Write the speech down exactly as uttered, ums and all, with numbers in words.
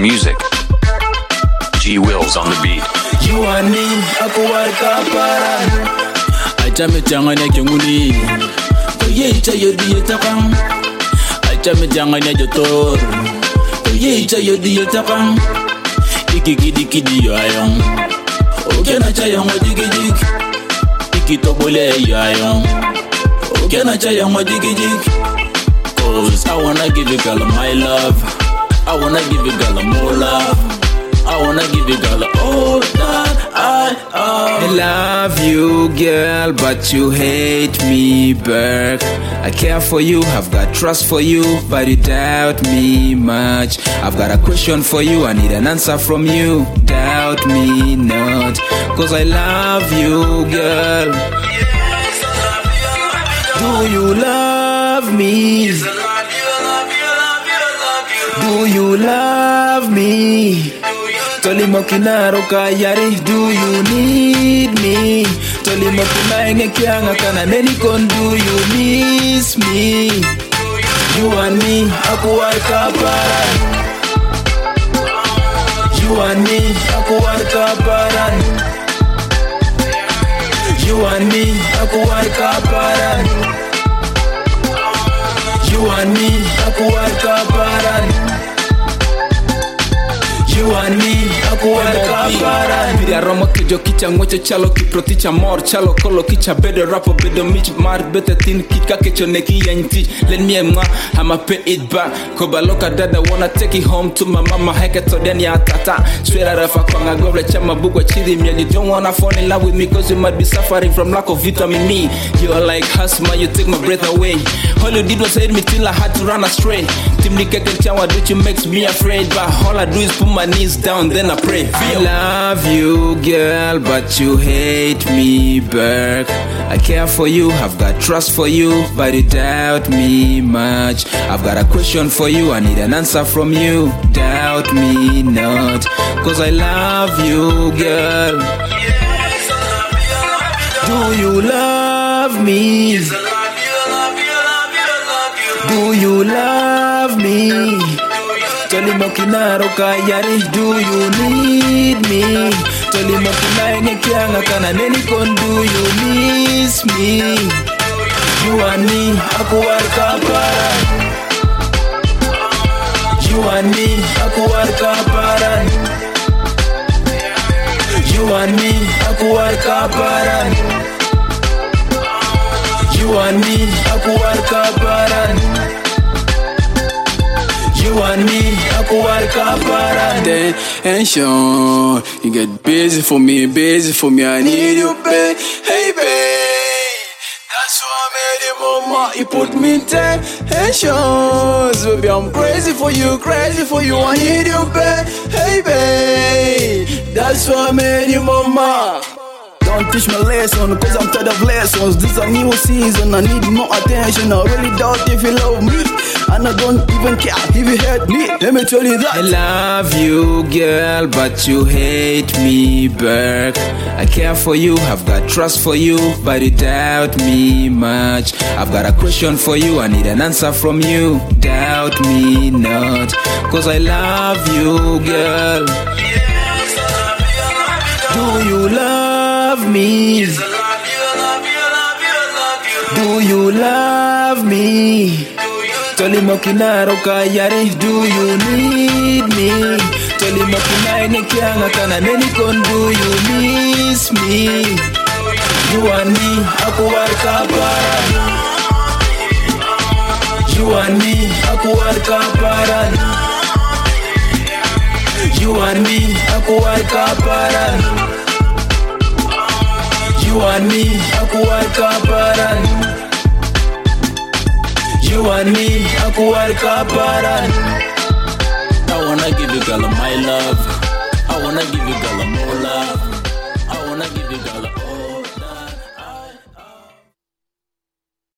music. G Wills on the beat. You and me, akuwarka paran. Achame changanya kenguni. Oye icha yodi yetapang. Achame changanya jotor. Oye icha yodi yetapang. Iki kidi kidi yo ayong. Oke na chayong odigi jig. Iki tobole yo ayong. Oke na chayong odigi jig. Cause I wanna give you girl my love. I wanna give you girl more love. I wanna give you girl all that I owe. I love you, girl, but you hate me back. I care for you, I've got trust for you, but you doubt me much. I've got a question for you, I need an answer from you. Doubt me not, cause I love you, girl. Do you love me? Do you love me? Tolimo kinaro kayari, do you need me? Tolimo kinaenge kianga kana neni kon, do you miss me? You and me, akuwarka paran. You and me, akuwarka paran. You and me, akuwarka paran. You and me, akuwarka paran. You and me, akuwarka paran. Piri aroma kijo kicha ngwecho chalo kiproticha mor chalo kolo kicha bedo rapo bedo mich mar bete tin kika kecho neki yanti. Let me emma, I'ma pay it back. Koba loka dada wanna take it home to my mama heke to deni atata. Straight out of a kwanga goble chama bugwa chidi me. You don't wanna fall in love with me cause you might be suffering from lack of vitamin E. You're like asthma, you take my breath away. All you did was hate me till I had to run astray. Timni keke chawa do you makes me afraid, but all I do is put my knees down, then I pray. I love you, girl, but you hate me back. I care for you, I've got trust for you, but you doubt me much. I've got a question for you, I need an answer from you. Doubt me not, cause I love you, girl. Do you love me? Do you love me? Tolimo kinaro kayari, do you need me? Tolimo kinaenge kianga kana neni kon, do you miss me? You and me, akuwarka paran. You and me, akuwarka paran. You and me, akuwarka paran. You and me, akuwarka paran. You and me, akuwarka paran. Attention, you get busy for me, busy for me, I need you, babe. Hey, babe, that's why I made you, mama. You put me in tension, baby, I'm crazy for you, crazy for you, I need you, babe. Hey, babe, that's why I made you, mama. Don't teach me lesson, cause I'm tired of lessons. This a new season, I need more attention. I really doubt if you love me, and I don't even care if you hate me. Let me tell you that I love you, girl, but you hate me back. I care for you, I've got trust for you, but you doubt me much. I've got a question for you, I need an answer from you. Doubt me not, cause I love you, girl. Do you love me? Do you love me? Tolimo kinaro kayari, do you need me? Tolimo kinaenge kianga kana neni kon, do you miss me? You and me, akuwarka paran. You and me, akuwarka paran. You and me, akuwarka paran. You and me, akuwarka paran. You and me, akuwarka paran. I wanna give you girl my love. I wanna give you girl more love. I wanna give you girl